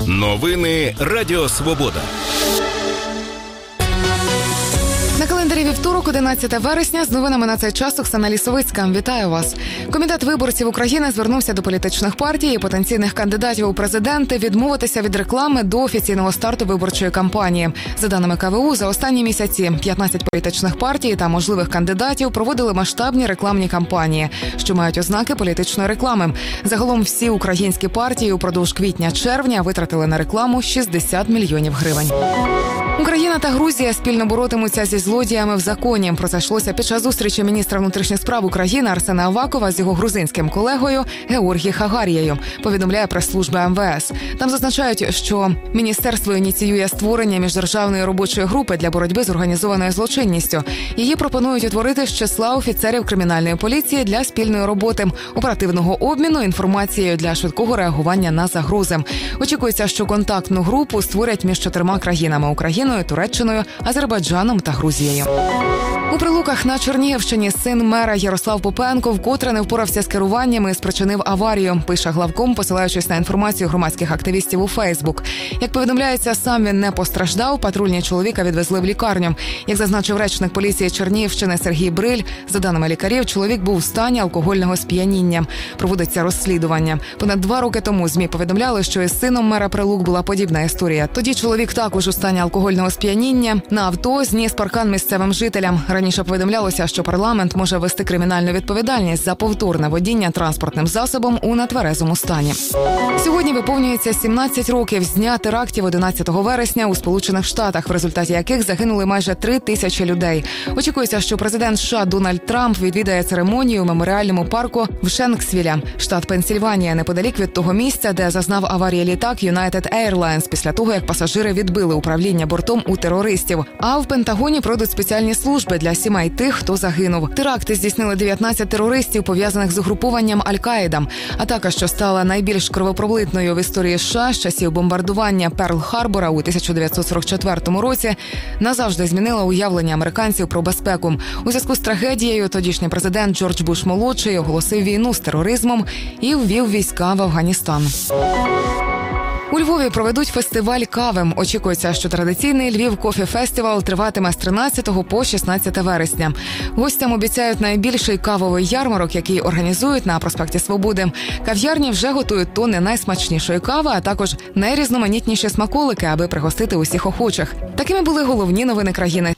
Новини Радіо Свобода. На календарі вівторок, 11 вересня, з новинами на цей час Оксана Лісовицька. Вітаю вас. Комітет виборців України звернувся до політичних партій і потенційних кандидатів у президенти відмовитися від реклами до офіційного старту виборчої кампанії. За даними КВУ, за останні місяці 15 політичних партій та можливих кандидатів проводили масштабні рекламні кампанії, що мають ознаки політичної реклами. Загалом всі українські партії упродовж квітня-червня витратили на рекламу 60 мільйонів гривень. Україна та Грузія спільно боротимуться зі злодіями в законі. Про це йшлося під час зустрічі міністра внутрішніх справ України Арсена Авакова з його грузинським колегою Георгі Хагарією, повідомляє прес-служба МВС. Там зазначають, що міністерство ініціює створення міждержавної робочої групи для боротьби з організованою злочинністю. Її пропонують утворити з числа офіцерів кримінальної поліції для спільної роботи, оперативного обміну інформацією для швидкого реагування на загрози. Очікується, що контактну групу створять між 4 країнами – Україною, Туреччиною, Азербайджаном та Грузією. У Прилуках на Чернігівщині син мера Ярослав Попенко вкотре не впорався з керуванням і спричинив аварію, пише главком, посилаючись на інформацію громадських активістів у Фейсбук. Як повідомляється, сам він не постраждав, патрульні чоловіка відвезли в лікарню. Як зазначив речник поліції Чернігівщини Сергій Бриль, за даними лікарів, чоловік був в стані алкогольного сп'яніння. Проводиться розслідування. Понад 2 роки тому ЗМІ повідомляли, що із сином мера Прилук була подібна історія. Тоді чоловік також у стані алкогольного сп'яніння на авто зніс паркан місцевим жителям. Раніше повідомлялося, що парламент може ввести кримінальну відповідальність за повторне водіння транспортним засобом у нетверезому стані. Сьогодні виповнюється 17 років з дня терактів 11 вересня у Сполучених Штатах, в результаті яких загинули майже 3 тисячі людей. Очікується, що президент США Дональд Трамп відвідає церемонію у меморіальному парку в Шенксвілля, штат Пенсільванія, неподалік від того місця, де зазнав аварії літак United Airlines після того, як пасажири відбили управління бортом у терористів. А в Пентагоні пройдуть спеціальні служби для сімей тих, хто загинув. Теракти здійснили 19 терористів, пов'язаних з угрупуванням Аль-Каїда. Атака, що стала найбільш кровопролитною в історії США з часів бомбардування Перл-Харбора у 1944 році, назавжди змінила уявлення американців про безпеку. У зв'язку з трагедією тодішній президент Джордж Буш-молодший оголосив війну з тероризмом і ввів війська в Афганістан. У Львові проведуть фестиваль кави. Очікується, що традиційний Львів Кофі Фестивал триватиме з 13 по 16 вересня. Гостям обіцяють найбільший кавовий ярмарок, який організують на проспекті Свободи. Кав'ярні вже готують тони найсмачнішої кави, а також найрізноманітніші смаколики, аби пригостити усіх охочих. Такими були головні новини країни.